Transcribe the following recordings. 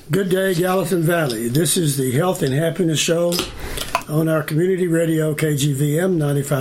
Good day, Gallatin Valley. This is the Health and Happiness Show on our community radio, KGVM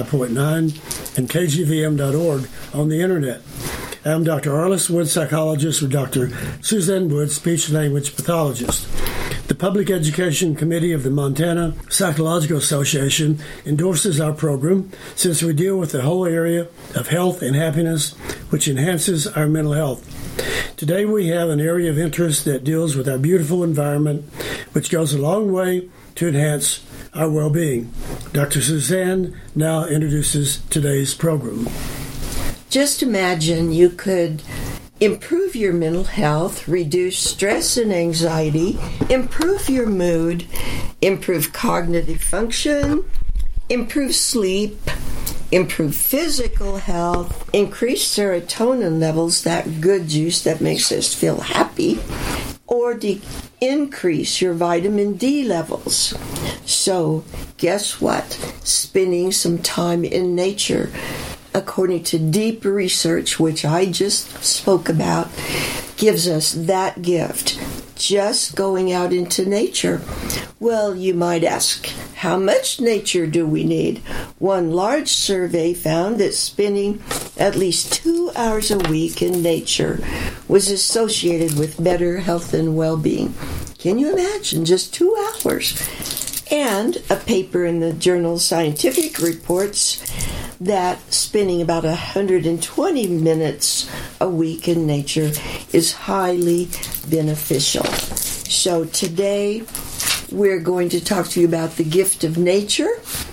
95.9 and KGVM.org on the internet. I'm Dr. Arliss Wood, psychologist, with Dr. Suzanne Wood, speech and language pathologist. The Public Education Committee of the Montana Psychological Association endorses our program since we deal with the whole area of health and happiness, which enhances our mental health. Today we have an area of interest that deals with our beautiful environment, which goes a long way to enhance our well-being. Dr. Suzanne now introduces today's program. Just imagine you could improve your mental health, reduce stress and anxiety, improve your mood, improve cognitive function, improve sleep, improve physical health, increase serotonin levels, that good juice that makes us feel happy, or increase your vitamin D levels. So, guess what? Spending some time in nature, according to deep research, which I just spoke about, gives us that gift. Just going out into nature. Well, you might ask, how much nature do we need? One large survey found that spending at least 2 hours a week in nature was associated with better health and well-being. Can you imagine? Just 2 hours. And a paper in the journal Scientific reports that spending about 120 minutes a week in nature is highly beneficial. So today we're going to talk to you about the gift of nature,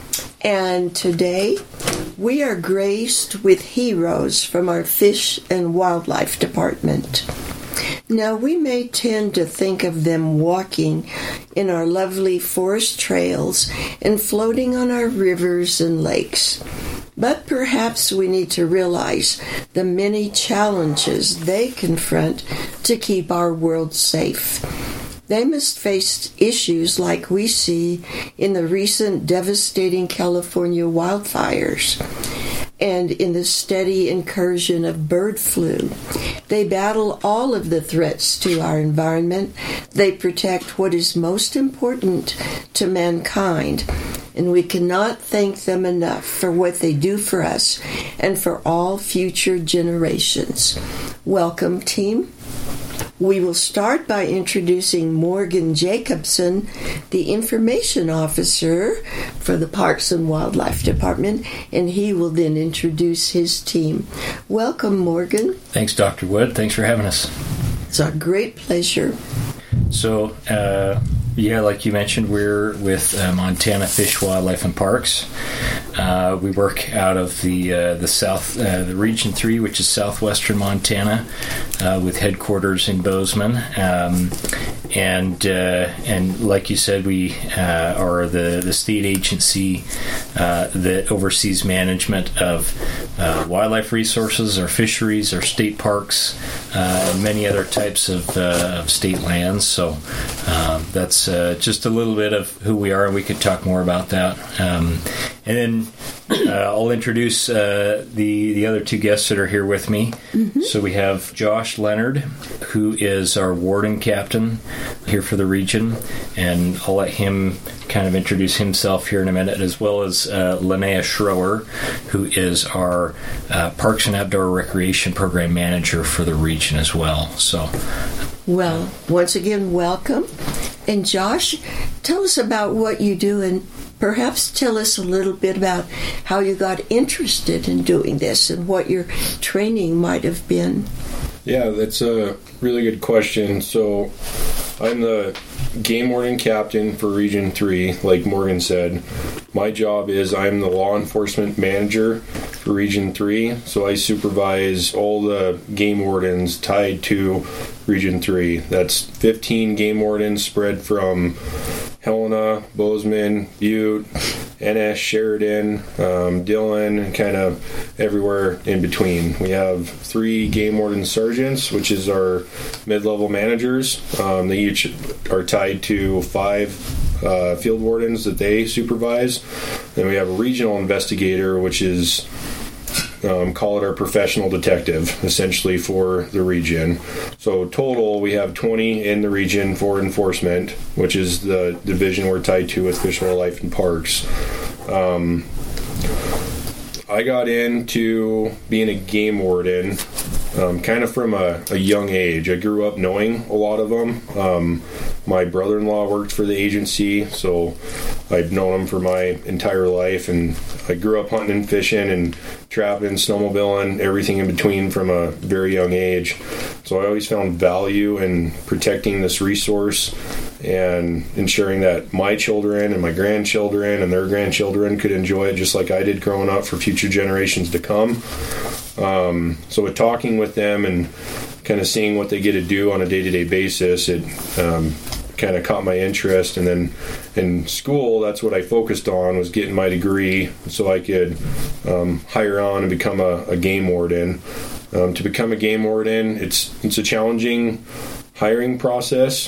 and today we are graced with heroes from our Fish and Wildlife Department. Now, we may tend to think of them walking in our lovely forest trails and floating on our rivers and lakes. But perhaps we need to realize the many challenges they confront to keep our world safe. They must face issues like we see in the recent devastating California wildfires and in the steady incursion of bird flu. They battle all of the threats to our environment. They protect what is most important to mankind. And we cannot thank them enough for what they do for us and for all future generations. Welcome, team. We will start by introducing Morgan Jacobson, the information officer for the Parks and Wildlife Department, and he will then introduce his team. Welcome, Morgan. Thanks, Dr. Wood. Thanks for having us. It's a great pleasure. So, like you mentioned, we're with Montana Fish, Wildlife, and Parks. We work out of the south, the Region 3, which is southwestern Montana, with headquarters in Bozeman. And like you said, we are the state agency that oversees management of wildlife resources, our fisheries, our state parks, and many other types of state lands. So that's just a little bit of who we are, and we could talk more about that. And then I'll introduce the other two guests that are here with me. Mm-hmm. So we have Josh Leonard, who is our warden captain here for the region, and I'll let him kind of introduce himself here in a minute, as well as Linnea Schroer, who is our Parks and Outdoor Recreation Program Manager for the region as well. So, well, once again, welcome. And Josh, tell us about what you do, and perhaps tell us a little bit about how you got interested in doing this and what your training might have been. Yeah, that's a really good question. So I'm the game warden captain for Region 3, like Morgan said. My job is I'm the law enforcement manager for Region 3, so I supervise all the game wardens tied to Region 3. That's 15 game wardens spread from Helena, Bozeman, Butte, NS, Sheridan, Dillon, and kind of everywhere in between. We have 3 game warden sergeants, which is our mid-level managers. They each are tied to 5 field wardens that they supervise. Then we have a regional investigator, which is call it our professional detective, essentially, for the region. So total, we have 20 in the region for enforcement, which is the division we're tied to with Fish, Wildlife, and Parks. I got into being a game warden kind of from a young age. I grew up knowing a lot of them. My brother-in-law worked for the agency, so I've known him for my entire life, and I grew up hunting and fishing and trapping, snowmobiling, everything in between from a very young age. So I always found value in protecting this resource and ensuring that my children and my grandchildren and their grandchildren could enjoy it just like I did growing up for future generations to come. So with talking with them and kind of seeing what they get to do on a day-to-day basis, it kind of caught my interest. And then in school, that's what I focused on, was getting my degree so I could hire on and become a game warden. To become a game warden, it's a challenging hiring process.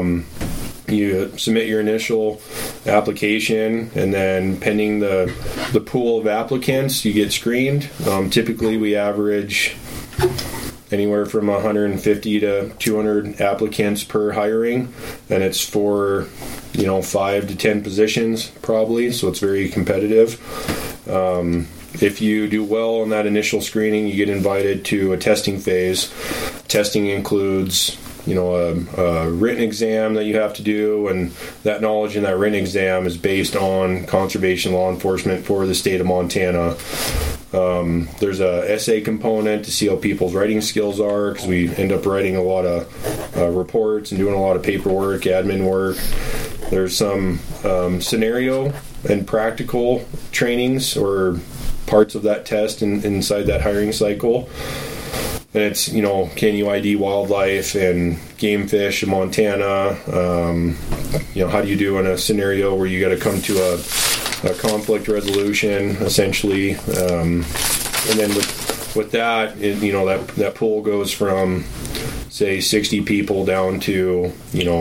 You submit your initial application, and then pending the pool of applicants, you get screened. Typically, we average anywhere from 150 to 200 applicants per hiring, and it's for 5 to 10 positions probably, so it's very competitive. If you do well in that initial screening, you get invited to a testing phase. Testing includes a written exam that you have to do, and that knowledge in that written exam is based on conservation law enforcement for the state of Montana. There's a essay component to see how people's writing skills are, because we end up writing a lot of reports and doing a lot of paperwork, admin work. There's some scenario and practical trainings or parts of that test inside that hiring cycle. And it's, can you ID wildlife and game fish in Montana? How do you do in a scenario where you got to come to a conflict resolution, essentially? And then with that, that pool goes from, say, 60 people down to,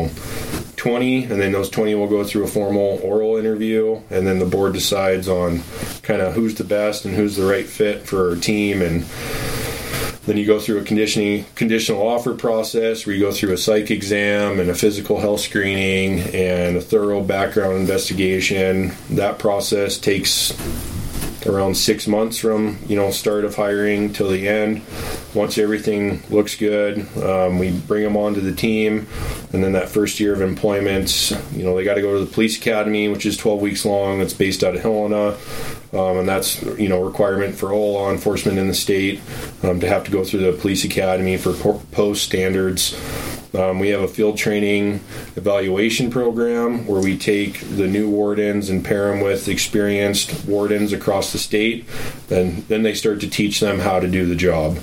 20, and then those 20 will go through a formal oral interview, and then the board decides on kind of who's the best and who's the right fit for our team. And then you go through a conditional offer process where you go through a psych exam and a physical health screening and a thorough background investigation. That process takes around 6 months from start of hiring till the end. Once everything looks good, we bring them onto the team, and then that first year of employment, they got to go to the police academy, which is 12 weeks long. It's based out of Helena, and that's requirement for all law enforcement in the state to have to go through the police academy for post standards. We have a field training evaluation program where we take the new wardens and pair them with experienced wardens across the state, and then they start to teach them how to do the job.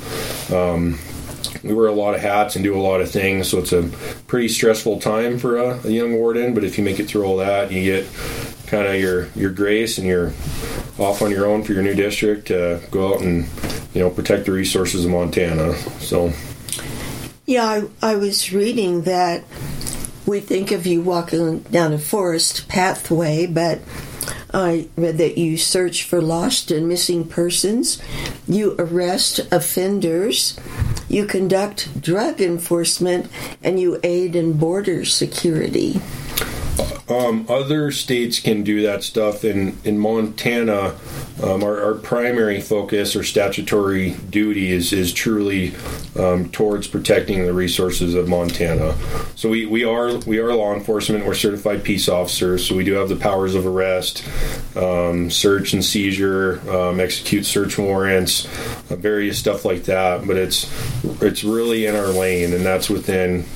We wear a lot of hats and do a lot of things, so it's a pretty stressful time for a young warden, but if you make it through all that, you get kind of your grace, and you're off on your own for your new district to go out and protect the resources of Montana. So yeah, I was reading that we think of you walking down a forest pathway, but I read that you search for lost and missing persons, you arrest offenders, you conduct drug enforcement, and you aid in border security. Other states can do that stuff. In Montana, our primary focus or statutory duty is truly towards protecting the resources of Montana. So we are law enforcement. We're certified peace officers, so we do have the powers of arrest, search and seizure, execute search warrants, various stuff like that. But it's really in our lane, and that's within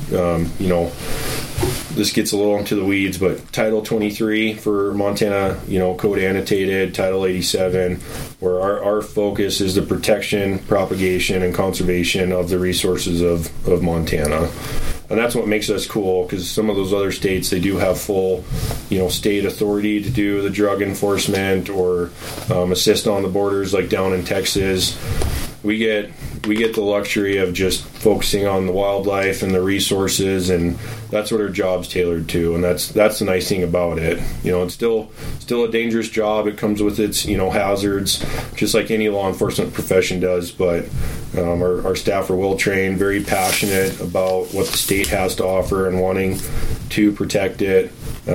this gets a little into the weeds, but Title 23 for Montana, Code Annotated, Title 87, where our focus is the protection, propagation, and conservation of the resources of Montana. And that's what makes us cool, because some of those other states, they do have full, state authority to do the drug enforcement or assist on the borders, like down in Texas. We get, we get the luxury of just focusing on the wildlife and the resources, and that's what our job's tailored to, and that's the nice thing about it. It's still a dangerous job. It comes with its hazards, just like any law enforcement profession does. But our staff are well trained, very passionate about what the state has to offer and wanting to protect it.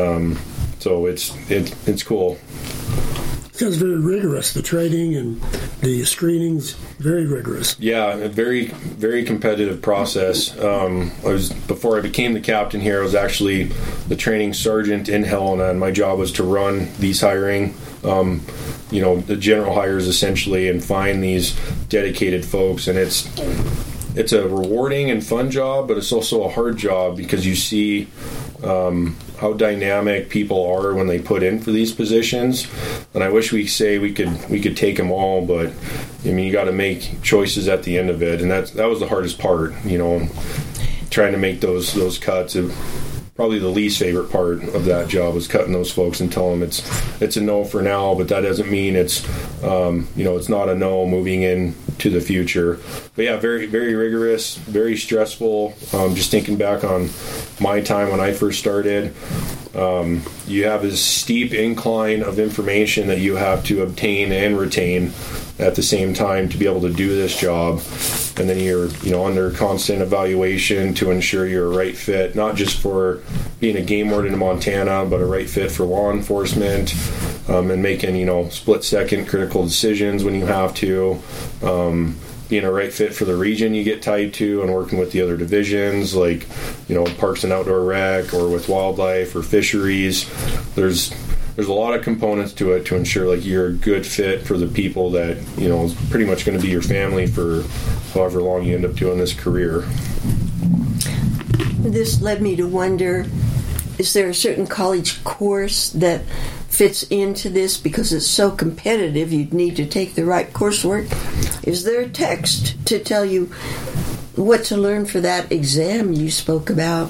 So it's cool. It's very rigorous. The training and the screenings, very rigorous. Yeah, a very, very competitive process. Before I became the captain here, I was actually the training sergeant in Helena, and my job was to run these hiring, the general hires essentially, and find these dedicated folks. And it's a rewarding and fun job, but it's also a hard job because you see how dynamic people are when they put in for these positions. And I wish we could take them all, but you got to make choices at the end of it, and that was the hardest part. Trying to make those cuts. Probably the least favorite part of that job was cutting those folks and telling them it's a no for now, but that doesn't mean it's it's not a no moving into the future. But yeah, very, very rigorous, very stressful. Just thinking back on my time when I first started, you have this steep incline of information that you have to obtain and retain at the same time to be able to do this job. And then you're under constant evaluation to ensure you're a right fit, not just for being a game warden in Montana, but a right fit for law enforcement, and making split-second critical decisions when you have to, being a right fit for the region you get tied to, and working with the other divisions like Parks and Outdoor Rec, or with wildlife or fisheries. There's a lot of components to it to ensure you're a good fit for the people that is pretty much going to be your family for however long you end up doing this career. This led me to wonder, is there a certain college course that fits into this? Because it's so competitive, you'd need to take the right coursework. Is there a text to tell you what to learn for that exam you spoke about?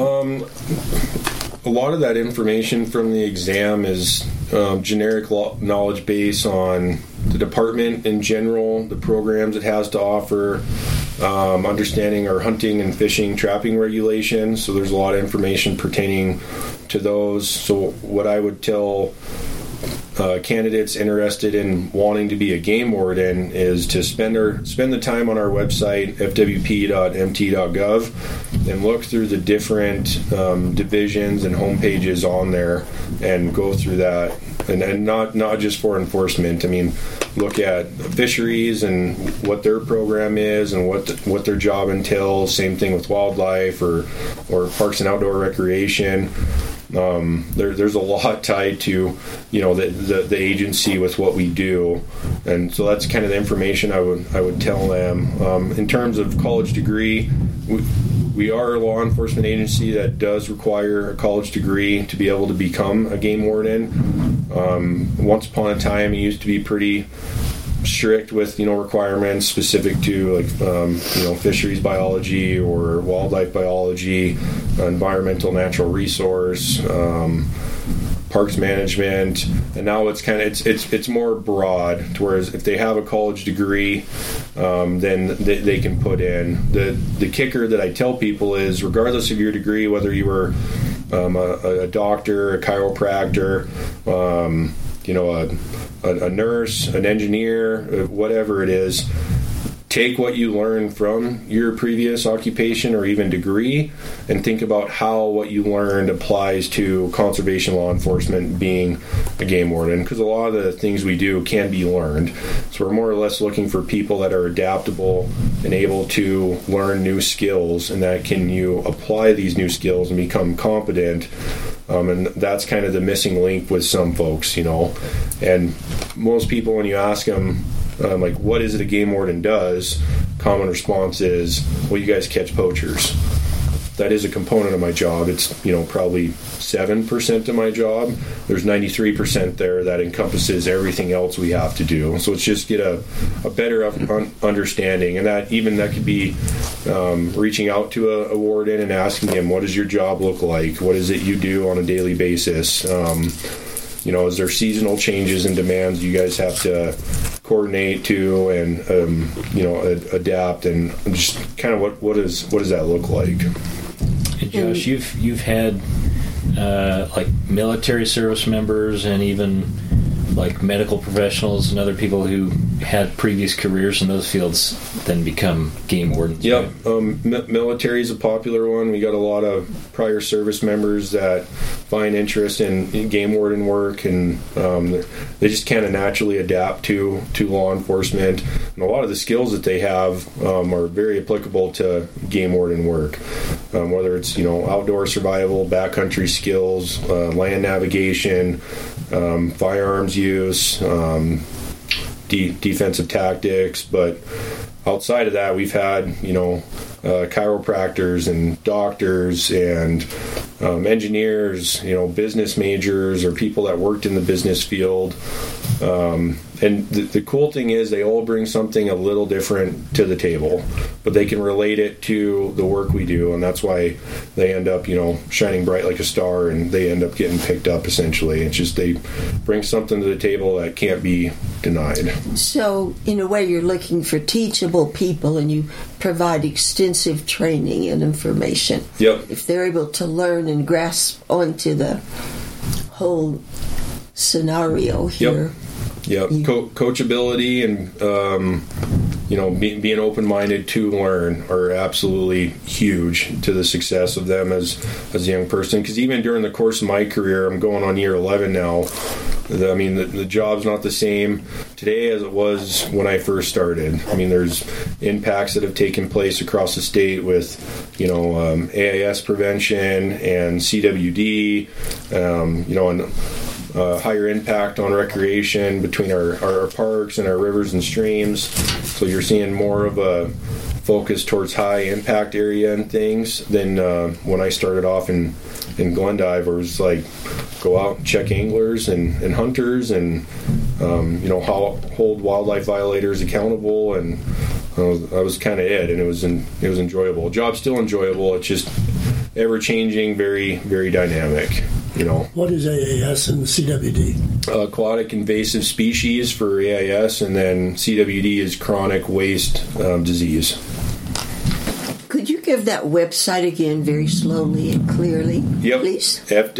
A lot of that information from the exam is generic knowledge base on the department in general, the programs it has to offer, understanding our hunting and fishing trapping regulations. So there's a lot of information pertaining to those. So what I would tell candidates interested in wanting to be a game warden is to spend the time on our website, fwp.mt.gov, and look through the different divisions and homepages on there and go through that. And not just for enforcement. Look at fisheries and what their program is and what their job entails. Same thing with wildlife or parks and outdoor recreation. There's a lot tied to the agency with what we do, and so that's kind of the information I would tell them. In terms of college degree, we are a law enforcement agency that does require a college degree to be able to become a game warden. Once upon a time, it used to be pretty strict with requirements specific to fisheries biology or wildlife biology, environmental natural resource, parks management, and now it's more broad. To whereas if they have a college degree, then they can put in the kicker that I tell people is, regardless of your degree, whether you were a doctor, a chiropractor, a nurse, an engineer, whatever it is, take what you learn from your previous occupation or even degree and think about how what you learned applies to conservation law enforcement, being a game warden, because a lot of the things we do can be learned. So we're more or less looking for people that are adaptable and able to learn new skills, and that can you apply these new skills and become competent. And that's kind of the missing link with some folks, and most people, when you ask them what is it a game warden does, common response is, well, you guys catch poachers. That is a component of my job. It's probably 7% of my job. There's 93% there that encompasses everything else we have to do. So it's just get a better understanding, and that could be reaching out to a warden and asking him, what does your job look like? What is it you do on a daily basis? Is there seasonal changes and demands you guys have to coordinate to and adapt, and just kind of what does that look like? And Josh, you've had like military service members and even like medical professionals and other people who had previous careers in those fields then become game wardens. Yep. Right? Military is a popular one. We got a lot of prior service members that find interest in game warden work, and they just kind of naturally adapt to law enforcement. And a lot of the skills that they have are very applicable to game warden work, whether it's outdoor survival, backcountry skills, land navigation, firearms use, defensive tactics. But outside of that, we've had chiropractors and doctors and engineers, business majors or people that worked in the business field. And the cool thing is they all bring something a little different to the table, but they can relate it to the work we do, and that's why they end up, shining bright like a star, and they end up getting picked up, essentially. It's just they bring something to the table that can't be denied. So, in a way, you're looking for teachable people, and you provide extensive training and information. Yep. If they're able to learn and grasp onto the whole scenario here. Yep. Coachability and being open-minded to learn are absolutely huge to the success of them as a young person. Because even during the course of my career, I'm going on year 11 now. The job's not the same today as it was when I first started. There's impacts that have taken place across the state with, AIS prevention and CWD, and higher impact on recreation between our parks and our rivers and streams. So you're seeing more of a focus towards high impact area and things than when I started off in Glendive, where it was like go out and check anglers and hunters and hold wildlife violators accountable, and that was kind of it. And it was enjoyable. The job's still enjoyable. It's just ever changing, very, very dynamic. What is AAS and CWD? Aquatic invasive species for AIS, and then CWD is chronic waste disease. Could you give that website again very slowly and clearly, please?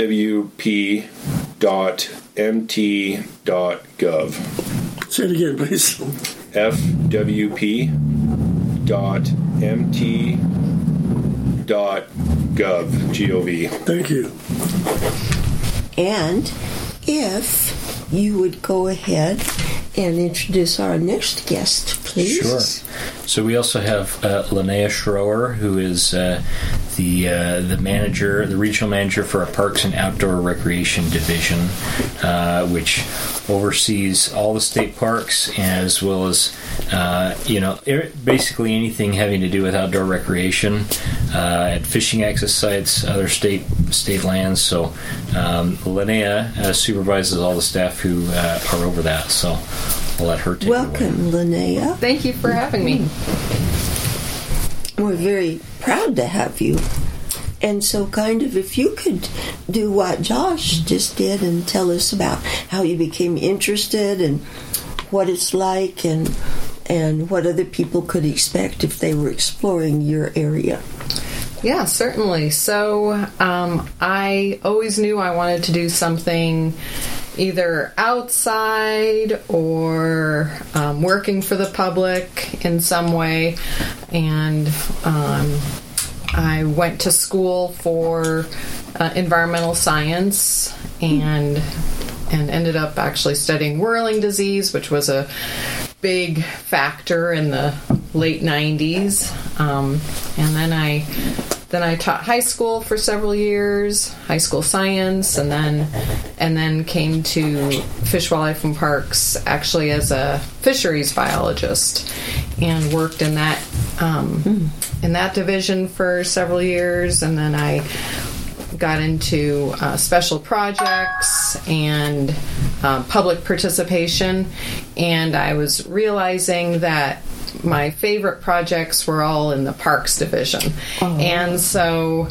fwp.mt.gov. Say it again, please. fwp.mt.gov. G-O-V. Thank you. And if you would go ahead and introduce our next guest, please. Sure. So we also have Linnea Schroer, who is the manager, the regional manager for our Parks and Outdoor Recreation Division, which oversees all the state parks as well as basically anything having to do with outdoor recreation at fishing access sites, other state lands. So Linnea supervises all the staff who are over that. So I'll let her take it away. Welcome, Linnea. Thank you for having me. We're very proud to have you. And so if you could do what Josh just did and tell us about how you became interested and what it's like and what other people could expect if they were exploring your area. Yeah, certainly. So I always knew I wanted to do something either outside or working for the public in some way. And I went to school for environmental science and ended up actually studying whirling disease, which was a big factor in the late 90s. And then I taught high school for several years, high school science, and then came to Fish, Wildlife, and Parks actually as a fisheries biologist, and worked in that division for several years. And then I got into special projects and public participation, and I was realizing that my favorite projects were all in the Parks Division. Oh. And so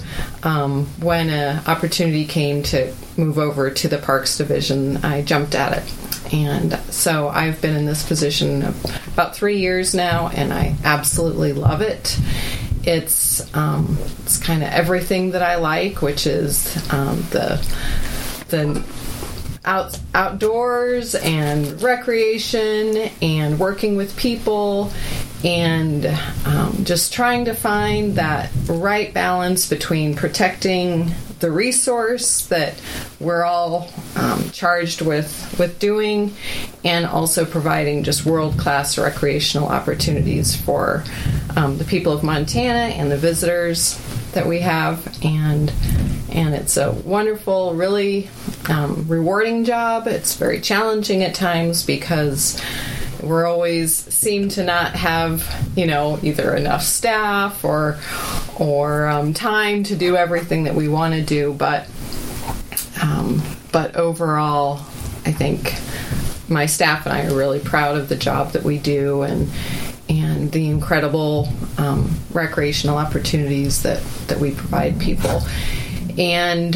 when an opportunity came to move over to the Parks Division, I jumped at it. And so I've been in this position about 3 years now, and I absolutely love it. It's kind of everything that I like, which is the outdoors and recreation and working with people and just trying to find that right balance between protecting the resource that we're all charged with doing, and also providing just world-class recreational opportunities for the people of Montana and the visitors that we have. And it's a wonderful, really rewarding job. It's very challenging at times because we're always seem to not have, either enough staff or time to do everything that we want to do. But overall, I think my staff and I are really proud of the job that we do and the incredible recreational opportunities that we provide people. And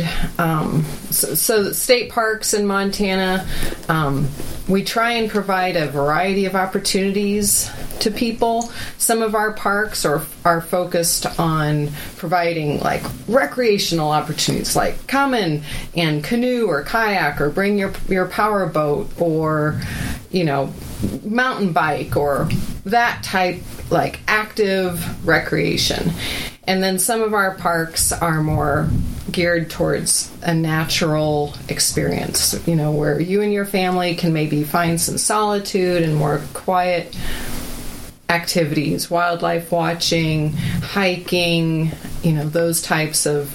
so the state parks in Montana, we try and provide a variety of opportunities to people. Some of our parks are focused on providing like recreational opportunities, like come in and canoe or kayak or bring your power boat or mountain bike or that type, like active recreation. And then some of our parks are more geared towards a natural experience, where you and your family can maybe find some solitude and more quiet activities, wildlife watching, hiking, those types of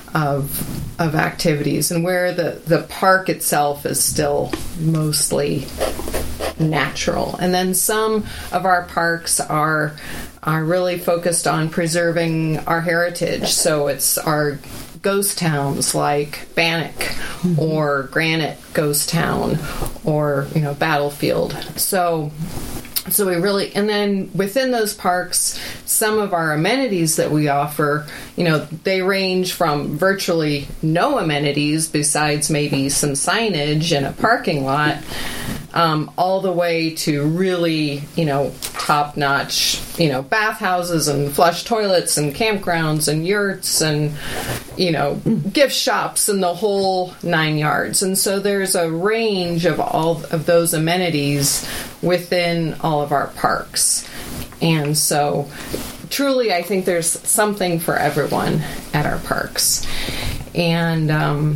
activities, and where the park itself is still mostly natural. And then some of our parks are really focused on preserving our heritage. So it's our ghost towns like Bannock or Granite Ghost Town or Battlefield. So we really, and then within those parks, some of our amenities that we offer, they range from virtually no amenities besides maybe some signage and a parking lot, all the way to really, top-notch, bathhouses and flush toilets and campgrounds and yurts and, gift shops and the whole 9 yards. And so there's a range of all of those amenities within all of our parks. And so truly, I think there's something for everyone at our parks. And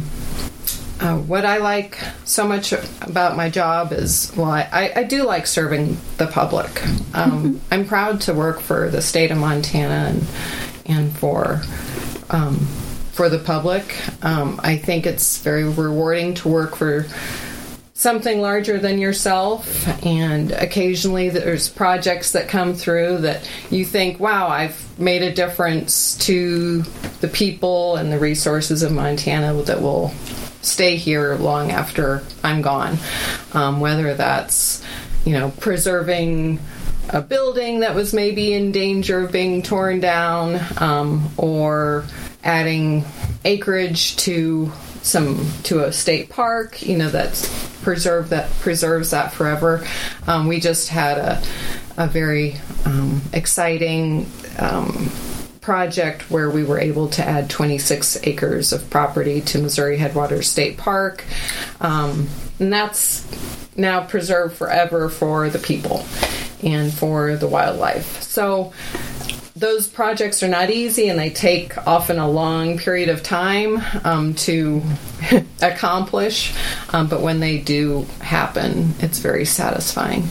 what I like so much about my job is, I do like serving the public. I'm proud to work for the state of Montana and for the public. I think it's very rewarding to work for something larger than yourself, and occasionally there's projects that come through that you think, wow, I've made a difference to the people and the resources of Montana that will stay here long after I'm gone. Whether that's, preserving a building that was maybe in danger of being torn down, or adding acreage to a state park, that's preserves that forever. We just had a very exciting project where we were able to add 26 acres of property to Missouri Headwaters State Park, and that's now preserved forever for the people and for the wildlife. So those projects are not easy, and they take often a long period of time to accomplish, but when they do happen, it's very satisfying.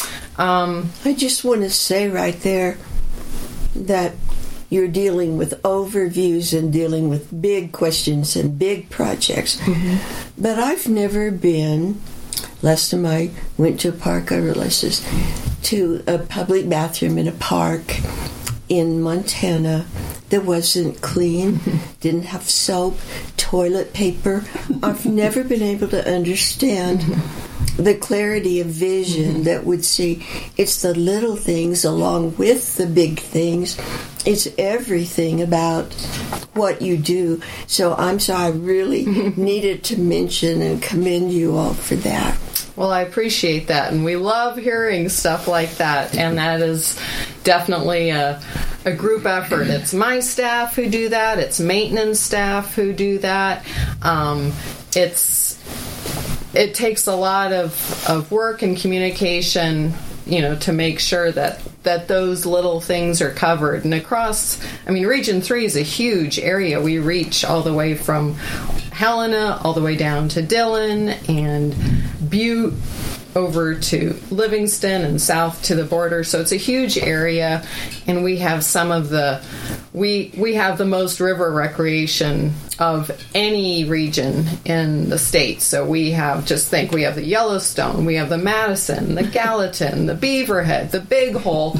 I just want to say right there that you're dealing with overviews and dealing with big questions and big projects. Mm-hmm. But I've never been, last time I went to a park, I realized this, to a public bathroom in a park in Montana that wasn't clean, didn't have soap, toilet paper. I've never been able to understand the clarity of vision that would see it's the little things along with the big things. It's everything about what you do. So I really needed to mention and commend you all for that. Well, I appreciate that, and we love hearing stuff like that, and that is definitely a group effort. It's my staff who do that. It's maintenance staff who do that. It takes a lot of work and communication, to make sure that those little things are covered. And across, Region 3 is a huge area. We reach all the way from Helena all the way down to Dillon and Butte over to Livingston and south to the border. So it's a huge area, and we have we have the most river recreation of any region in the state. So we have the Yellowstone, we have the Madison, the Gallatin, the Beaverhead, the Big Hole.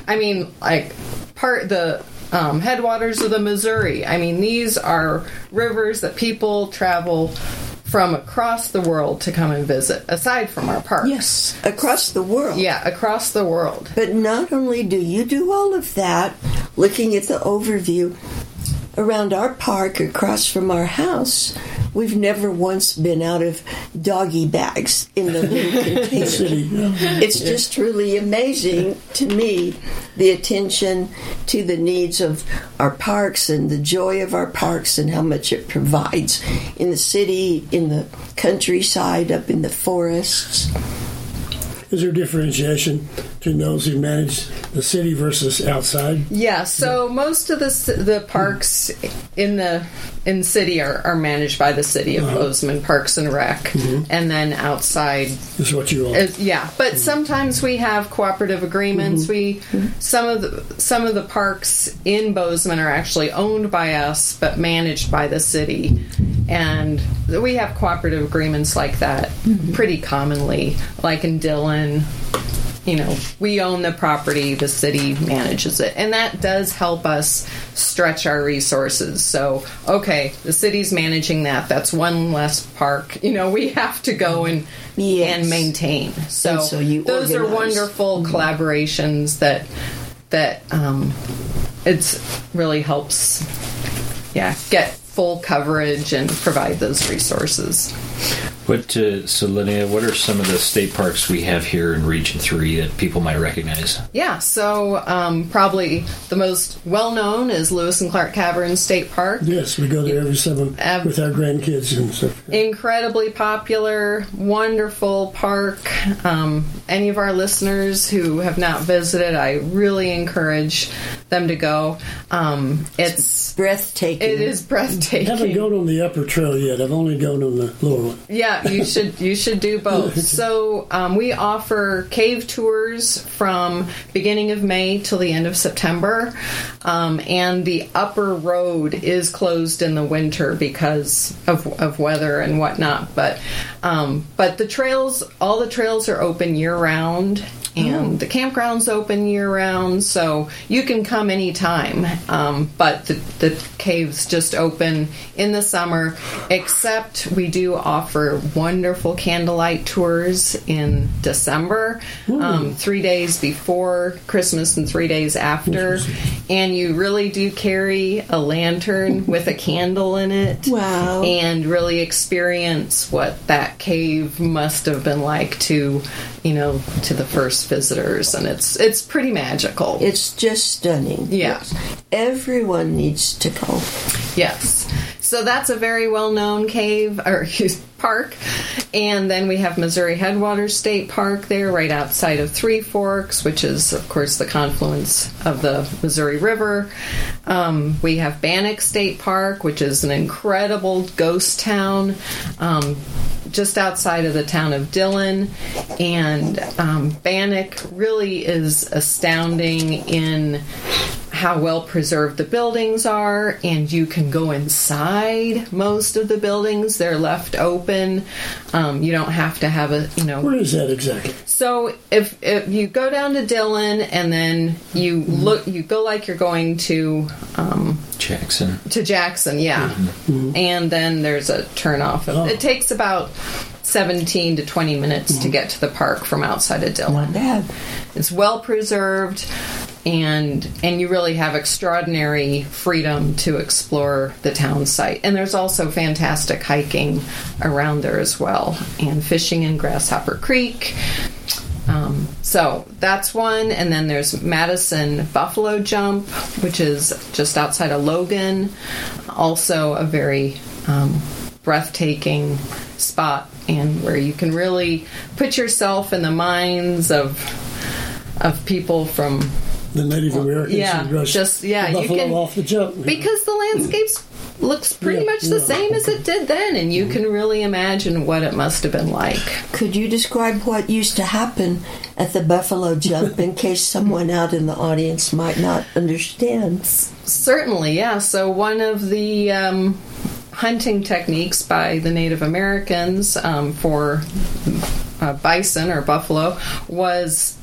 The headwaters of the Missouri. These are rivers that people travel from across the world to come and visit, aside from our parks. Yes, across the world. Yeah, across the world. But not only do you do all of that, looking at the overview, around our park across from our house, we've never once been out of doggy bags in the little container. It's just truly amazing to me, the attention to the needs of our parks and the joy of our parks and how much it provides in the city, in the countryside, up in the forests. Is there differentiation between those who manage the city versus outside? Yeah, so most of the parks in the city are managed by the city of Bozeman, Parks and Rec, and then outside is what you all. But sometimes we have cooperative agreements. Some of the parks in Bozeman are actually owned by us, but managed by the city. And we have cooperative agreements like that pretty commonly, like in Dillon. We own the property, the city manages it. And that does help us stretch our resources. So, the city's managing that. That's one less park. We have to go and maintain. So those are wonderful collaborations that it's really helps, get full coverage and provide those resources. So Linnea, what are some of the state parks we have here in Region 3 that people might recognize? Yeah, so probably the most well-known is Lewis and Clark Cavern State Park. Yes, we go there every summer with our grandkids and stuff. Incredibly popular, wonderful park. Any of our listeners who have not visited, I really encourage them to go. It's breathtaking. It is breathtaking. I haven't gone on the upper trail yet. I've only gone on the lower one. Yeah, you should do both. So we offer cave tours from beginning of May till the end of September, and the upper road is closed in the winter because of weather and whatnot. But the trails, all the trails are open year round. And the campground's open year-round, so you can come anytime. But the cave's just open in the summer, except we do offer wonderful candlelight tours in December, 3 days before Christmas and 3 days after. And you really do carry a lantern with a candle in it. Wow. And really experience what that cave must have been like to the first visitors, and it's pretty magical. It's just stunning. Yeah. Yes. Everyone needs to go. Yes. So that's a very well-known cave or park. And then we have Missouri Headwaters State Park there right outside of Three Forks, which is, of course, the confluence of the Missouri River. We have Bannock State Park, which is an incredible ghost town just outside of the town of Dillon. And Bannock really is astounding in how well preserved the buildings are, and you can go inside most of the buildings. They're left open. You don't have to have Where is that exactly? So if you go down to Dillon and then you go like you're going to Jackson. To Jackson, yeah. Mm-hmm. And then there's a turnoff. It takes about 17 to 20 minutes to get to the park from outside of Dillon. Not bad. It's well preserved. and you really have extraordinary freedom to explore the town site. And there's also fantastic hiking around there as well, and fishing in Grasshopper Creek. So that's one. And then there's Madison Buffalo Jump, which is just outside of Logan. Also a very breathtaking spot, and where you can really put yourself in the minds of people from the Native Americans. You can off the jump, because the landscapes looks pretty much the same as it did then, and you can really imagine what it must have been like. Could you describe what used to happen at the Buffalo Jump in case someone out in the audience might not understand? Certainly, yeah. So one of the hunting techniques by the Native Americans for bison or buffalo was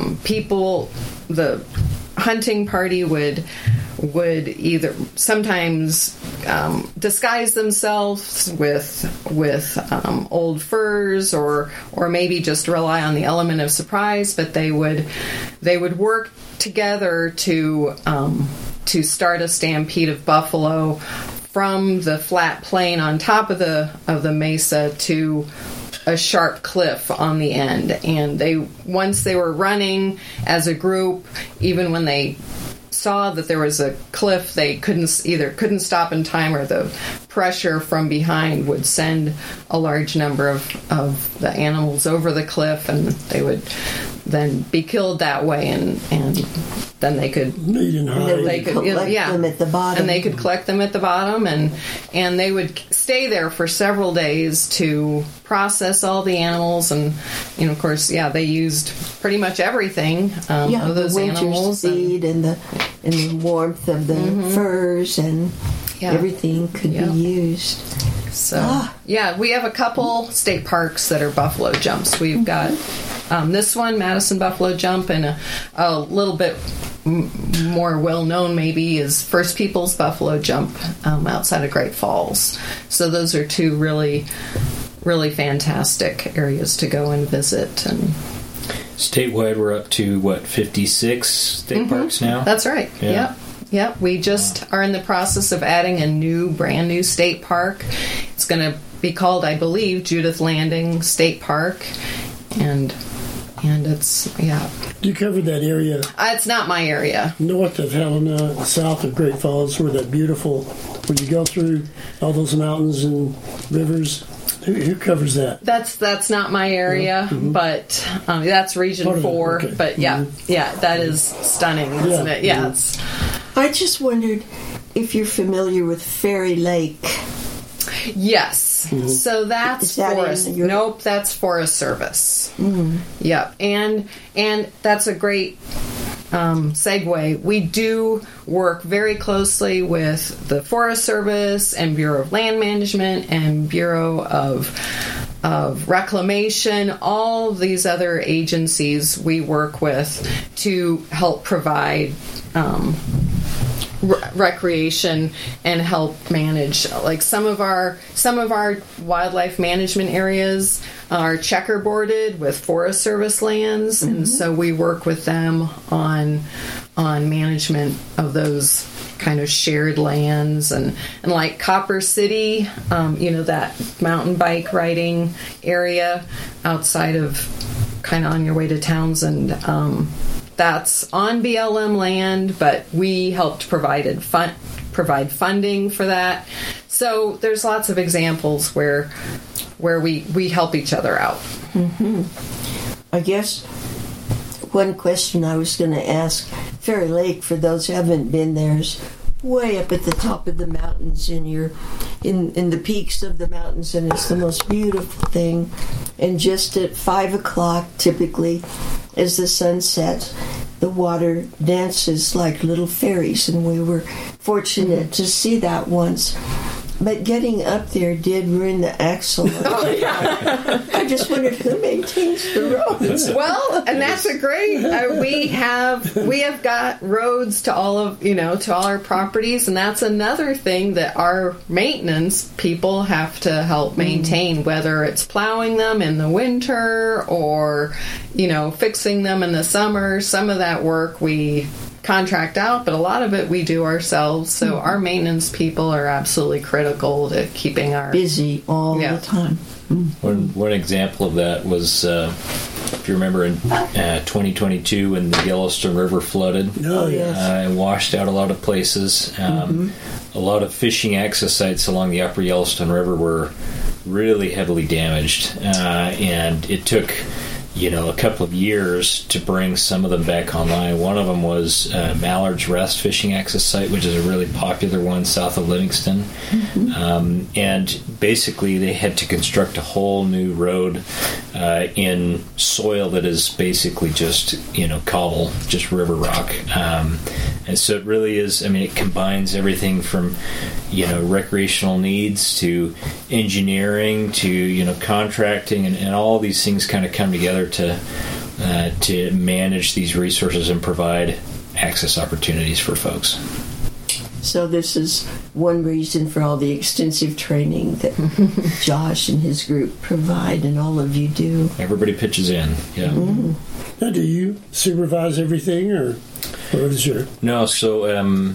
the hunting party would either sometimes disguise themselves with old furs, or maybe just rely on the element of surprise, but they would work together to start a stampede of buffalo from the flat plain on top of the mesa to a sharp cliff on the end. And once they were running as a group, even when they saw that there was a cliff, they couldn't stop in time, or the pressure from behind would send a large number of the animals over the cliff, and they would then be killed that way, and then they could collect them at the bottom, and they could collect them at the bottom, and they would stay there for several days to process all the animals, and of course, they used pretty much everything of those the winter animals, seed and the warmth of the furs, and everything could be used. So we have a couple state parks that are buffalo jumps. We've got this one, Madison Buffalo Jump, and a little bit more well-known maybe is First Peoples Buffalo Jump outside of Great Falls. So those are two really, really fantastic areas to go and visit. And statewide, we're up to 56 state parks now? That's right. Yep. We just are in the process of adding a brand new state park. It's going to be called, I believe, Judith Landing State Park, and it's You covered that area. It's not my area. North of Helena, south of Great Falls, where when you go through all those mountains and rivers. Who covers that? That's not my area, but that's Region 4. Okay. But that is stunning, isn't it? Yeah. I just wondered if you're familiar with Fairy Lake. Yes. Mm-hmm. So that's Forest. Nope, that's Forest Service. Mm-hmm. Yep. And that's a great segue. We do work very closely with the Forest Service and Bureau of Land Management and Bureau of Reclamation, all these other agencies we work with to help provide recreation and help manage. Like some of our wildlife management areas are checkerboarded with Forest Service lands, and so we work with them on management of those kind of shared lands, and like Copper City, that mountain bike riding area outside of kind of on your way to Townsend. That's on BLM land, but we helped provide funding for that. So there's lots of examples where we help each other out. Mm-hmm. I guess one question I was going to ask, Fairy Lake, for those who haven't been there, is way up at the top of the mountains, in the peaks of the mountains, and it's the most beautiful thing. And just at 5 o'clock, typically, as the sun sets, the water dances like little fairies, and we were fortunate to see that once. But getting up there did ruin the axle. I just wondered who maintains the roads. Well, and that's a great. We have got roads to all our properties, and that's another thing that our maintenance people have to help maintain. Whether it's plowing them in the winter or fixing them in the summer, some of that work we contract out, but a lot of it we do ourselves. So our maintenance people are absolutely critical to keeping our busy all the time. One example of that was, if you remember, in 2022 when the Yellowstone River flooded and washed out a lot of places. A lot of fishing access sites along the upper Yellowstone River were really heavily damaged, and it took a couple of years to bring some of them back online. One of them was Mallard's Rest fishing access site, which is a really popular one south of Livingston. And basically they had to construct a whole new road in soil that is basically just, cobble, just river rock. And so it really is, it combines everything from, recreational needs to engineering to, contracting, and all these things kind of come together to manage these resources and provide access opportunities for folks. So this is one reason for all the extensive training that Josh and his group provide, and all of you do. Everybody pitches in, yeah. Now, do you supervise everything, or what is your... No, so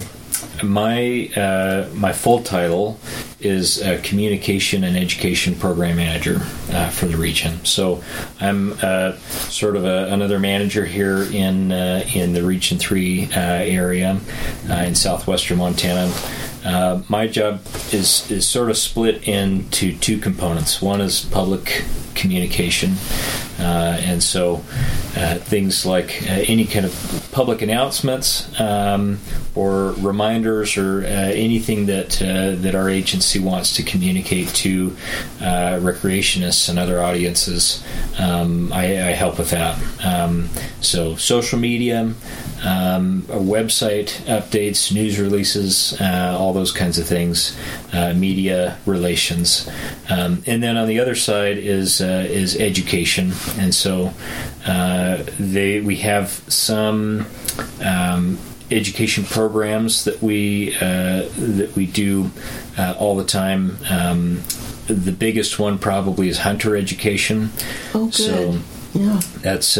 my full title is Communication and Education Program Manager for the region. So I'm sort of another manager here in the Region 3 area in southwestern Montana. My job is sort of split into two components. One is public communication, and so things like any kind of public announcements or reminders or anything that our agency wants to communicate to recreationists and other audiences. I help with that. So social media, a website updates, news releases, all those kinds of things, media relations, and then on the other side is education, and so we have some education programs that we do all the time. The biggest one probably is hunter education. Oh, good. So, yeah. That's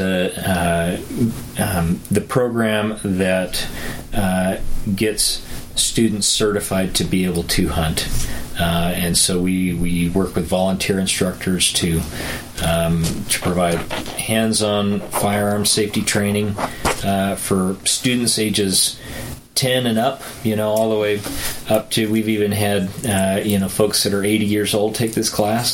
the program that gets students certified to be able to hunt. And so we work with volunteer instructors to provide hands-on firearm safety training for students ages 10 and up, all the way up to, we've even had, folks that are 80 years old take this class.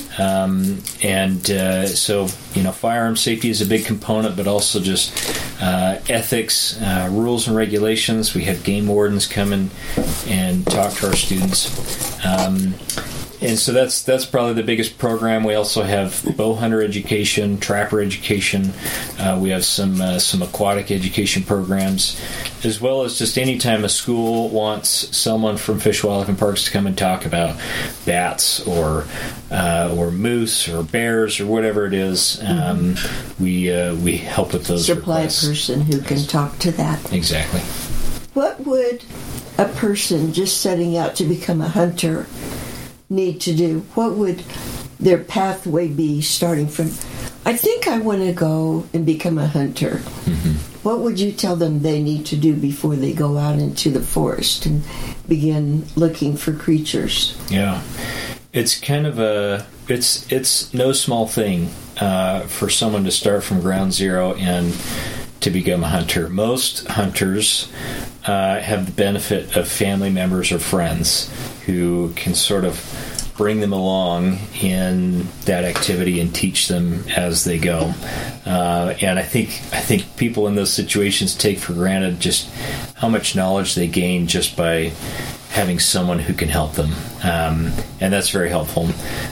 So, firearm safety is a big component, but also just ethics, rules and regulations. We have game wardens come and talk to our students. And so that's probably the biggest program. We also have bow hunter education, trapper education. We have some aquatic education programs, as well as just any time a school wants someone from Fish, Wildlife, and Parks to come and talk about bats or moose or bears or whatever it is. We help with those Supply requests. a person who can talk to that. Exactly. What would a person just setting out to become a hunter need to do? What would their pathway be starting from, I think I want to go and become a hunter? What would you tell them they need to do before they go out into the forest and begin looking for creatures? Yeah. It's kind of it's no small thing for someone to start from ground zero and to become a hunter. Most hunters have the benefit of family members or friends who can sort of bring them along in that activity and teach them as they go. And I think people in those situations take for granted just how much knowledge they gain just by having someone who can help them. And that's very helpful.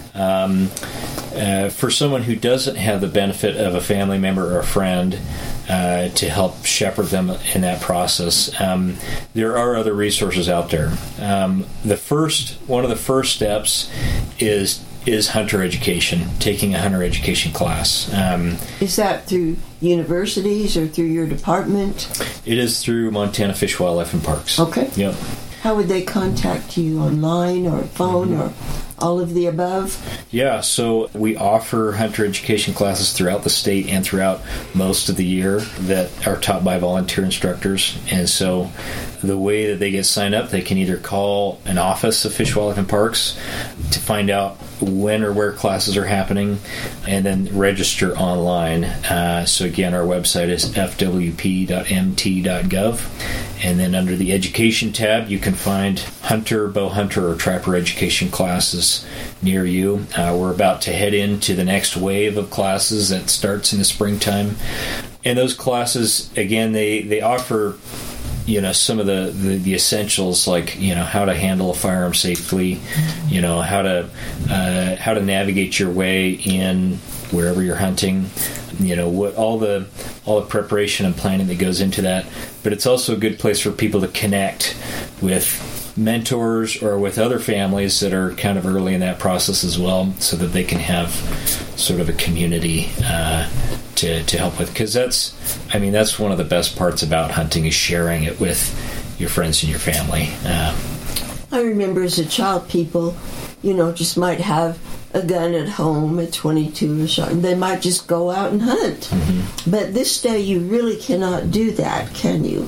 For someone who doesn't have the benefit of a family member or a friend to help shepherd them in that process, there are other resources out there. One of the first steps is hunter education, taking a hunter education class. Is that through universities or through your department? It is through Montana Fish, Wildlife, and Parks. Okay. Yep. How would they contact you? Online or phone or all of the above? Yeah, so we offer hunter education classes throughout the state and throughout most of the year that are taught by volunteer instructors. And so the way that they get signed up, they can either call an office of Fish, Wildlife, and Parks to find out when or where classes are happening, and then register online. So again, our website is fwp.mt.gov, and then under the education tab, you can find hunter, bow hunter, or trapper education classes near you. We're about to head into the next wave of classes that starts in the springtime, and those classes, again, they offer some of the essentials, like how to handle a firearm safely, how to navigate your way in wherever you're hunting, what all the preparation and planning that goes into that. But it's also a good place for people to connect with mentors or with other families that are kind of early in that process as well, so that they can have sort of a community to help with. Because that's one of the best parts about hunting, is sharing it with your friends and your family. I remember as a child, people, just might have a gun at home at 22 or something. They might just go out and hunt. Mm-hmm. But this day, you really cannot do that, can you?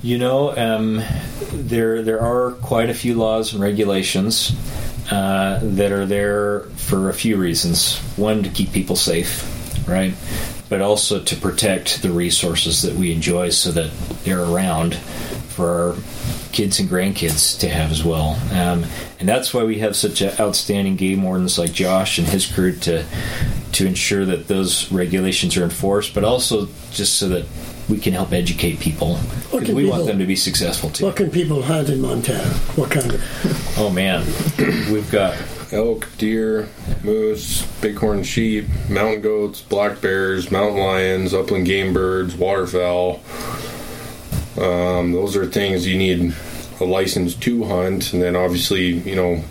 There are quite a few laws and regulations that are there for a few reasons. One, to keep people safe, right? But also to protect the resources that we enjoy, so that they're around for our kids and grandkids to have as well. And that's why we have such outstanding game wardens like Josh and his crew to ensure that those regulations are enforced, but also just so that we can help educate people. We want them to be successful too. What can people hunt in Montana? What kind of? Oh man, we've got elk, deer, moose, bighorn sheep, mountain goats, black bears, mountain lions, upland game birds, waterfowl. Those are things you need a license to hunt. And then obviously,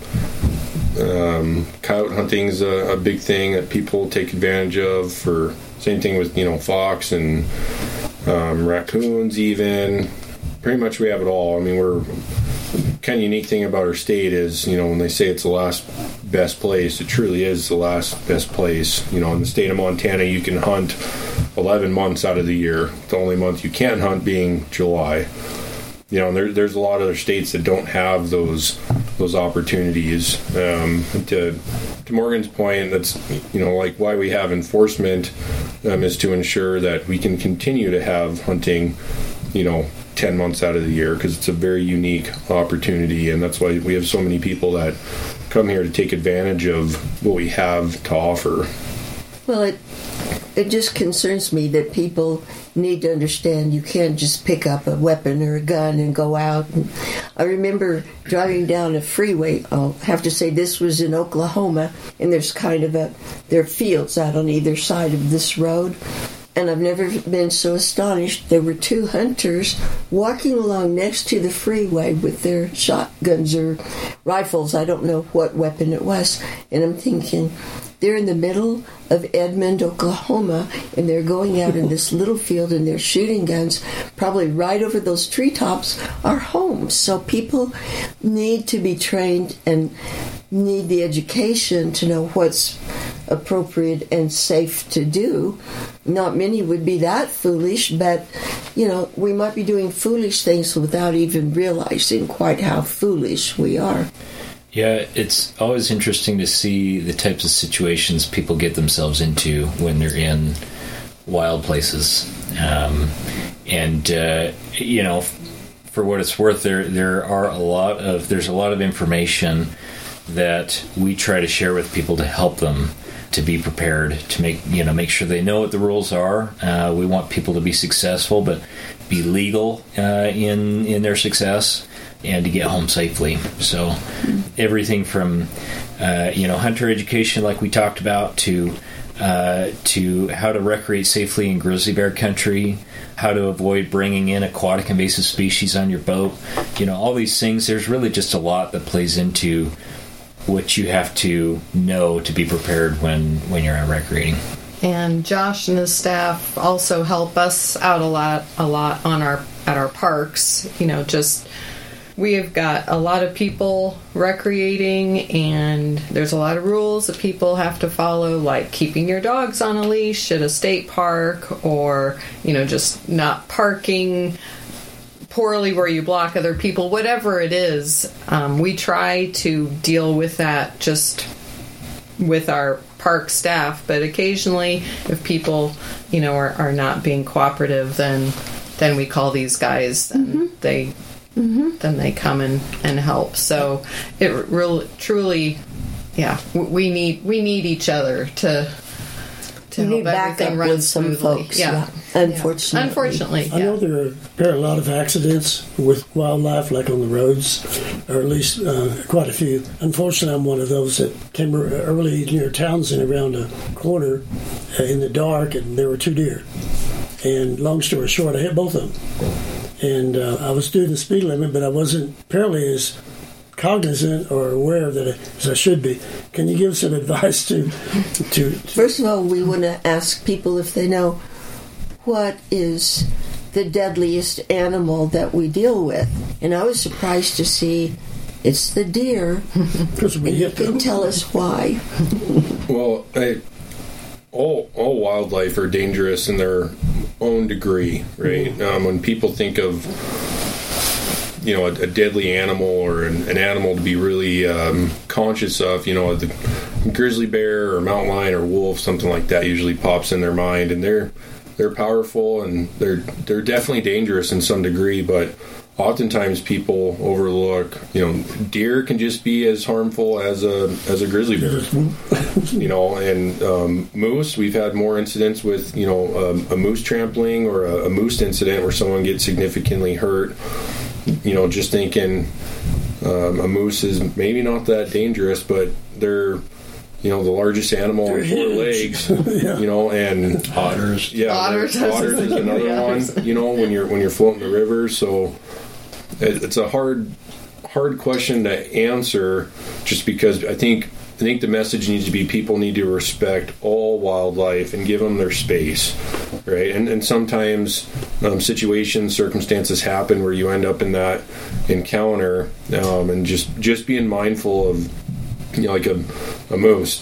coyote hunting is a big thing that people take advantage of. For same thing with fox and raccoons, even. Pretty much we have it all. We're kind of unique thing about our state is, when they say it's the last best place, it truly is the last best place. In the state of Montana, you can hunt 11 months out of the year. The only month you can't hunt being July. There's a lot of other states that don't have those opportunities. To Morgan's point, that's like why we have enforcement is to ensure that we can continue to have hunting 10 months out of the year, because it's a very unique opportunity, and that's why we have so many people that come here to take advantage of what we have to offer. Well, it just concerns me that people need to understand you can't just pick up a weapon or a gun and go out. And I remember driving down a freeway. I'll have to say this was in Oklahoma, and there's there are fields out on either side of this road. And I've never been so astonished. There were two hunters walking along next to the freeway with their shotguns or rifles. I don't know what weapon it was. And I'm thinking, they're in the middle of Edmond, Oklahoma, and they're going out in this little field and they're shooting guns. Probably right over those treetops are homes. So people need to be trained and need the education to know what's appropriate and safe to do. Not many would be that foolish, but we might be doing foolish things without even realizing quite how foolish we are. Yeah, it's always interesting to see the types of situations people get themselves into when they're in wild places. For what it's worth, there's a lot of information that we try to share with people to help them to be prepared, to make sure they know what the rules are. We want people to be successful, but be legal in their success, and to get home safely. So everything from hunter education, like we talked about, to how to recreate safely in grizzly bear country, how to avoid bringing in aquatic invasive species on your boat. All these things. There's really just a lot that plays into what you have to know to be prepared when you're out recreating. And Josh and his staff also help us out a lot at our parks. Just we have got a lot of people recreating, and there's a lot of rules that people have to follow, like keeping your dogs on a leash at a state park, or, you know, just not parking poorly where you block other people, whatever it is. We try to deal with that just with our park staff, but occasionally if people, you know, are not being cooperative, then we call these guys, and then they come and help. So it really, truly, yeah, we need each other to help everything run with some smoothly. folks. Yeah. Unfortunately. I know there are a lot of accidents with wildlife, like on the roads, or at least quite a few. Unfortunately, I'm one of those that came early near Townsend around a corner in the dark, and there were 2 deer. And long story short, I hit both of them. And I was doing the speed limit, but I wasn't apparently as cognizant or aware of that as I should be. Can you give some advice to First of all, we want to ask people if they know what is the deadliest animal that we deal with. And I was surprised to see it's the deer. Because we hit them. You can tell us why. Well, all wildlife are dangerous in their own degree, right? When people think of, you know, a deadly animal or an animal to be really conscious of, you know, the grizzly bear or mountain lion or wolf, something like that usually pops in their mind, and they're powerful and they're definitely dangerous in some degree, but oftentimes people overlook, you know, deer can just be as harmful as a grizzly bear, you know, and moose, we've had more incidents with, you know, a moose trampling or a moose incident where someone gets significantly hurt, you know, just thinking a moose is maybe not that dangerous, but they're, you know, the largest animal on 4 legs, you know, and otters. Yeah, otters is another one, you know, when you're floating the river. So it's a hard question to answer, just because I think the message needs to be people need to respect all wildlife and give them their space, right? And sometimes situations, circumstances happen where you end up in that encounter, and just being mindful of, you know, like a moose,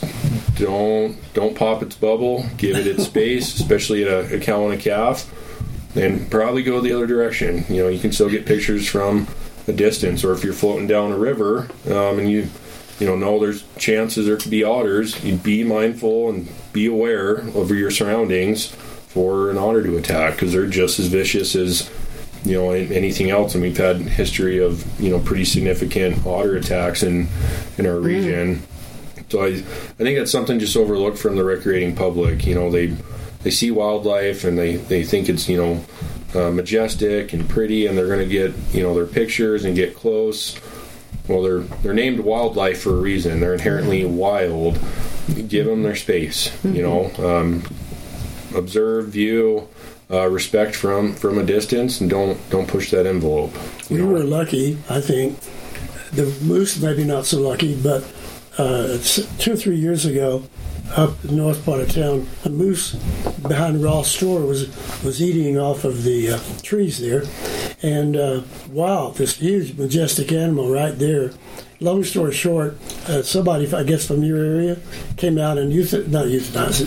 don't pop its bubble, give it its space, especially at a cow and a calf, and probably go the other direction. You know, you can still get pictures from a distance, or if you're floating down a river, and you know there's chances there could be otters, you be mindful and be aware of your surroundings for an otter to attack, because they're just as vicious as, you know, anything else. And we've had history of, you know, pretty significant otter attacks in our region. So I think that's something just overlooked from the recreating public. You know, they see wildlife and they think it's, you know, majestic and pretty, and they're going to get, you know, their pictures and get close. Well, they're named wildlife for a reason. They're inherently wild. Give them their space. You know, observe, view, respect from a distance, and don't push that envelope. We were lucky, I think. The moose maybe not so lucky, but 2 or 3 years ago, up the north part of town, a moose behind Ross store was eating off of the trees there, and wow, this huge majestic animal right there. Long story short, somebody, I guess from your area, came out and tranquilized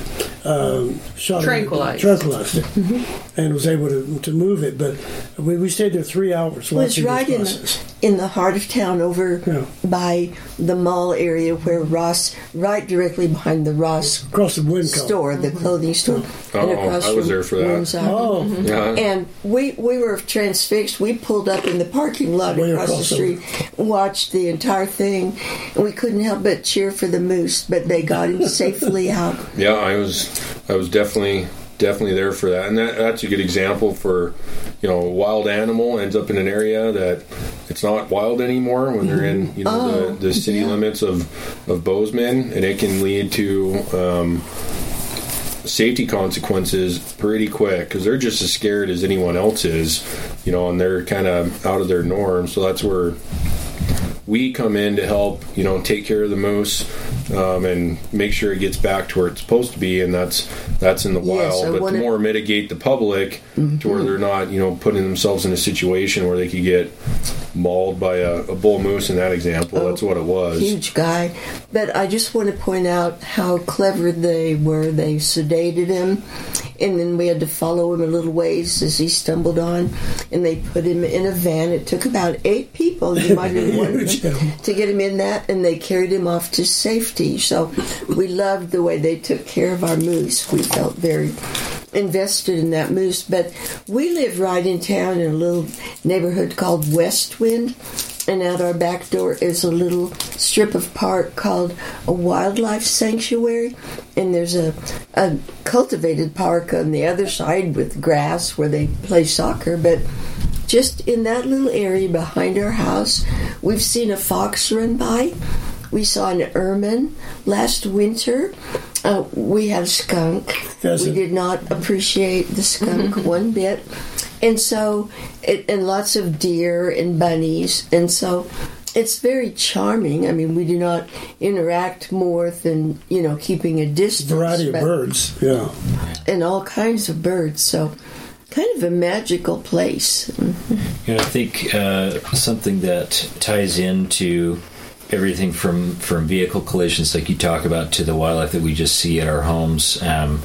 it, and was able to move it. But we stayed there 3 hours. It was right in the heart of town, over by the mall area where Ross, right directly behind the Ross across the Winco store, the clothing store. And across I was there for that. Yeah. And we were transfixed. We pulled up in the parking lot across the street, watched the entire thing, and we couldn't help but cheer for the moose, but they got him safely out. Yeah, I was definitely there for that, and that's a good example for, you know, a wild animal ends up in an area that it's not wild anymore when they're in, you know, the city limits of Bozeman, and it can lead to safety consequences pretty quick, because they're just as scared as anyone else is, you know, and they're kind of out of their norm. So that's where we come in to help, you know, take care of the moose, and make sure it gets back to where it's supposed to be, and that's in the wild. But to more mitigate the public to where they're not, you know, putting themselves in a situation where they could get mauled by a bull moose in that example. That's what it was. Huge guy. But I just want to point out how clever they were. They sedated him, and then we had to follow him a little ways as he stumbled on, and they put him in a van. It took about 8 people, you might have wondered, to get him in that, and they carried him off to safety. So we loved the way they took care of our moose. We felt very invested in that moose. But we live right in town in a little neighborhood called Westwind, and out our back door is a little strip of park called a wildlife sanctuary, and there's a cultivated park on the other side with grass where they play soccer. But just in that little area behind our house, we've seen a fox run by. We saw an ermine last winter. We have skunk. We did not appreciate the skunk one bit. And so, and lots of deer and bunnies. And so, it's very charming. I mean, we do not interact more than, keeping a distance. Variety of birds, yeah. And all kinds of birds. So, kind of a magical place. I think something that ties into everything from vehicle collisions, like you talk about, to the wildlife that we just see at our homes.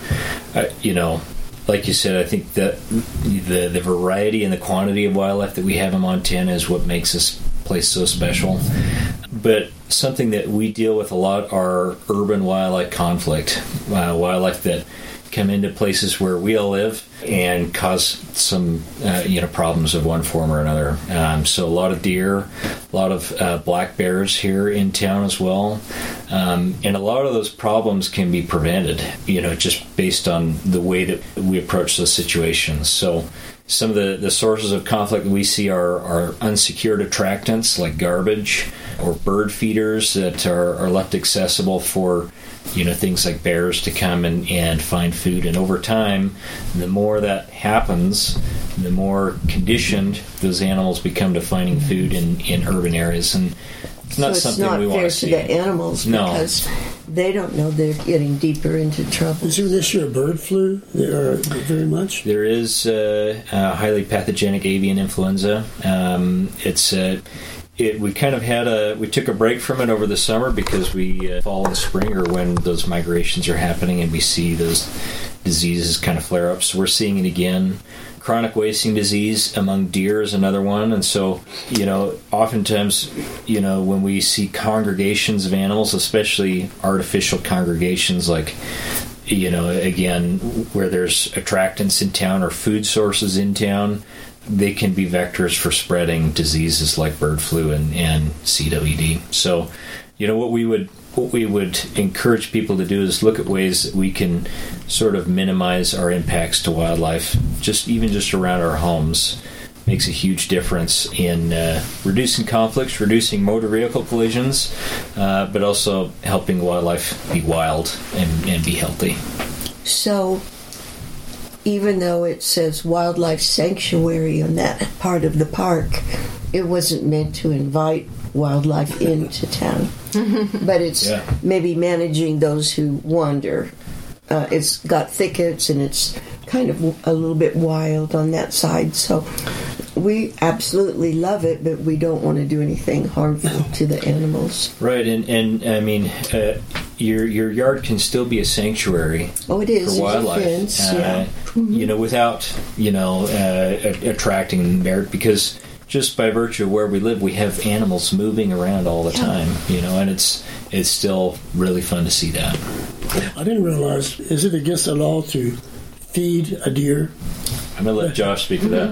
Like you said, I think that the variety and the quantity of wildlife that we have in Montana is what makes this place so special. But something that we deal with a lot are urban wildlife conflict, wildlife that come into places where we all live and cause some problems of one form or another. So a lot of deer, a lot of black bears here in town as well, and a lot of those problems can be prevented, just based on the way that we approach those situations. So some of the sources of conflict that we see are unsecured attractants like garbage or bird feeders that are left accessible for things like bears to come and find food. And over time, the more that happens, the more conditioned those animals become to finding food in urban areas. And it's not something we want to see. So it's not fair to the animals because they don't know they're getting deeper into trouble. Is there this year bird flu very much? There is a highly pathogenic avian influenza. We kind of we took a break from it over the summer because we fall and spring are when those migrations are happening and we see those diseases kind of flare up. So we're seeing it again. Chronic wasting disease among deer is another one. And so, oftentimes, when we see congregations of animals, especially artificial congregations like, again, where there's attractants in town or food sources in town, they can be vectors for spreading diseases like bird flu and CWD. So, what we would encourage people to do is look at ways that we can sort of minimize our impacts to wildlife, just around our homes. Makes a huge difference in reducing conflicts, reducing motor vehicle collisions, but also helping wildlife be wild and be healthy. So, even though it says wildlife sanctuary on that part of the park, it wasn't meant to invite wildlife into town. But it's maybe managing those who wander. It's got thickets and it's kind of a little bit wild on that side. So we absolutely love it, but we don't want to do anything harmful to the animals. Right, and I mean, your yard can still be a sanctuary. Oh, it is. For wildlife. It's a fence, without attracting merit, because just by virtue of where we live, we have animals moving around all the time. And it's still really fun to see that. I didn't realize, is it against the law to feed a deer? I'm going to let Josh speak to that.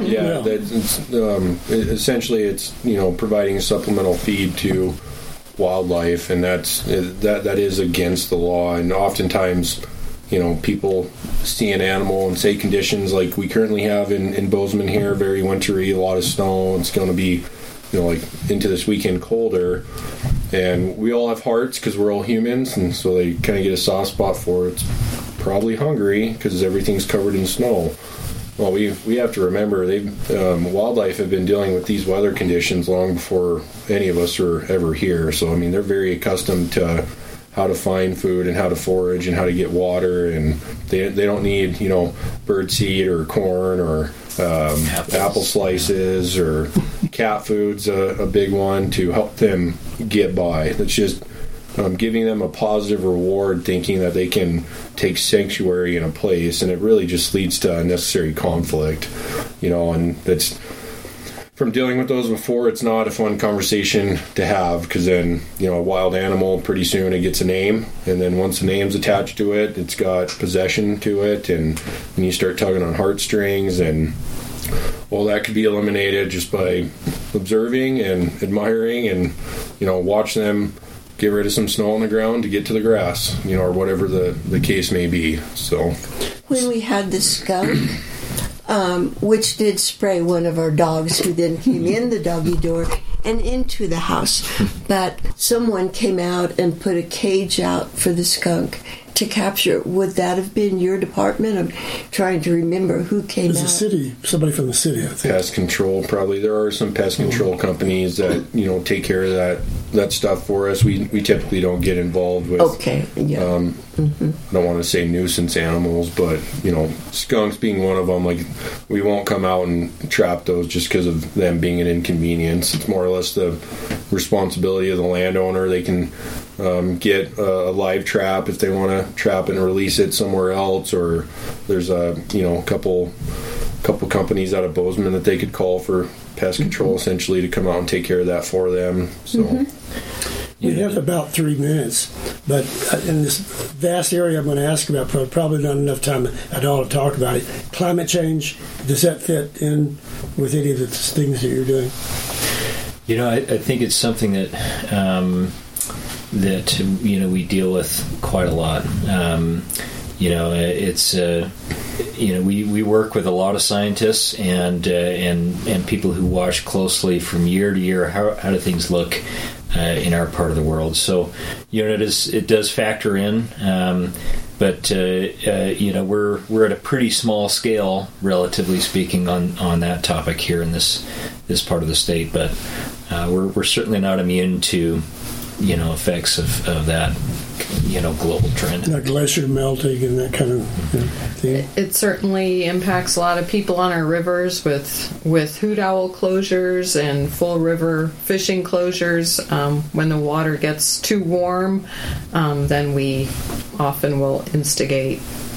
Essentially it's providing supplemental feed to wildlife, and that is against the law. And oftentimes, people see an animal and say conditions like we currently have in Bozeman here, very wintry, a lot of snow. It's going to be into this weekend colder, and we all have hearts because we're all humans, and so they kind of get a soft spot for it. It's probably hungry because everything's covered in snow. Well, we have to remember wildlife have been dealing with these weather conditions long before any of us were ever here. So I mean, they're very accustomed to how to find food and how to forage and how to get water, and they don't need bird seed or corn or apple slices, or cat food's a big one to help them get by. It's just giving them a positive reward, thinking that they can take sanctuary in a place, and it really just leads to unnecessary conflict, and that's, from dealing with those before, it's not a fun conversation to have, because then, a wild animal, pretty soon it gets a name, and then once the name's attached to it, it's got possession to it, and when you start tugging on heartstrings, and well, that could be eliminated just by observing and admiring, and watch them get rid of some snow on the ground to get to the grass, or whatever the case may be. So when we had the skunk, which did spray one of our dogs, who then came in the doggy door and into the house, but someone came out and put a cage out for the skunk to capture. Would that have been your department? I'm trying to remember who came out. It was the city, somebody from the city, I think. Pest control, probably. There are some pest control companies that take care of that stuff for us. We typically don't get involved with. Okay, yeah. I don't want to say nuisance animals, but skunks being one of them. Like, we won't come out and trap those just because of them being an inconvenience. It's more or less the responsibility of the landowner. They can get a live trap if they want to trap and release it somewhere else, or there's a couple companies out of Bozeman that they could call for pest control, essentially, to come out and take care of that for them. So we have about 3 minutes, but in this vast area I'm going to ask about, probably not enough time at all to talk about it. Climate change, does that fit in with any of the things that you're doing? I think it's something that we deal with quite a lot. It's we work with a lot of scientists and people who watch closely from year to year how do things look in our part of the world. So it does factor in, but we're at a pretty small scale, relatively speaking, on that topic here in this part of the state. But we're certainly not immune to effects of that global trend. Like glacier melting and that kind of thing. It certainly impacts a lot of people on our rivers with hoot owl closures and full river fishing closures. When the water gets too warm, then we often will instigate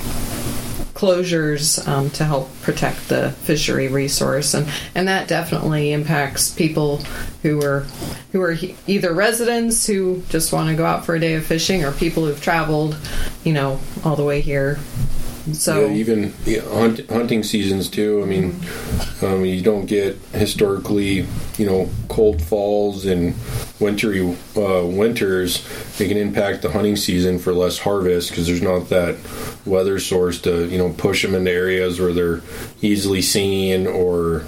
closures to help protect the fishery resource, and that definitely impacts people who are either residents who just want to go out for a day of fishing, or people who've traveled all the way here. So even hunting seasons too. I mean, you don't get historically, cold falls and wintry winters. They can impact the hunting season for less harvest because there's not that weather source to push them into areas where they're easily seen or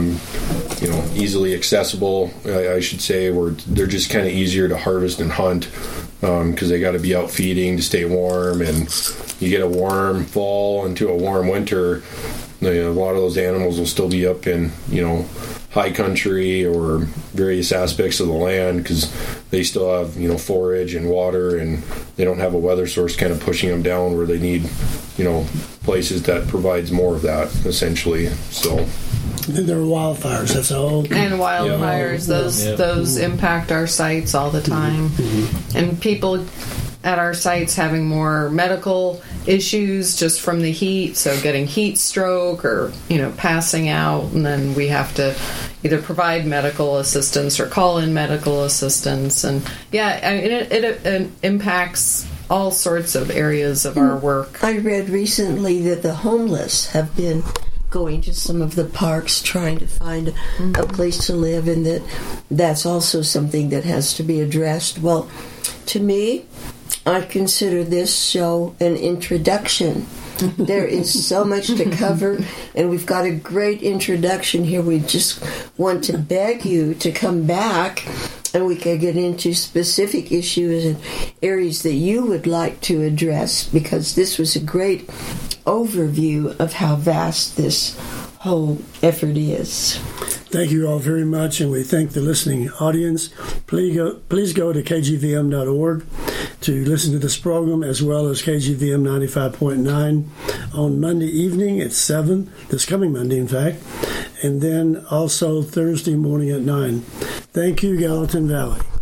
easily accessible. I should say, where they're just kind of easier to harvest and hunt because they got to be out feeding to stay warm, and you get a warm fall into a warm winter, a lot of those animals will still be up in high country or various aspects of the land because they still have forage and water, and they don't have a weather source kind of pushing them down where they need places that provides more of that, essentially. So then there are wildfires. That's all. And wildfires, those impact our sites all the time, and people at our sites having more medical issues just from the heat, so getting heat stroke or passing out, and then we have to either provide medical assistance or call in medical assistance, and it impacts all sorts of areas of our work. I read recently that the homeless have been going to some of the parks trying to find a place to live, and that's also something that has to be addressed. Well, to me, I consider this show an introduction. There is so much to cover, and we've got a great introduction here. We just want to beg you to come back, and we can get into specific issues and areas that you would like to address, because this was a great overview of how vast this whole effort is. Thank you all very much, and we thank the listening audience. Please go to kgvm.org to listen to this program, as well as KGVM 95.9 on Monday evening at 7, this coming Monday, in fact, and then also Thursday morning at 9. Thank you, Gallatin Valley.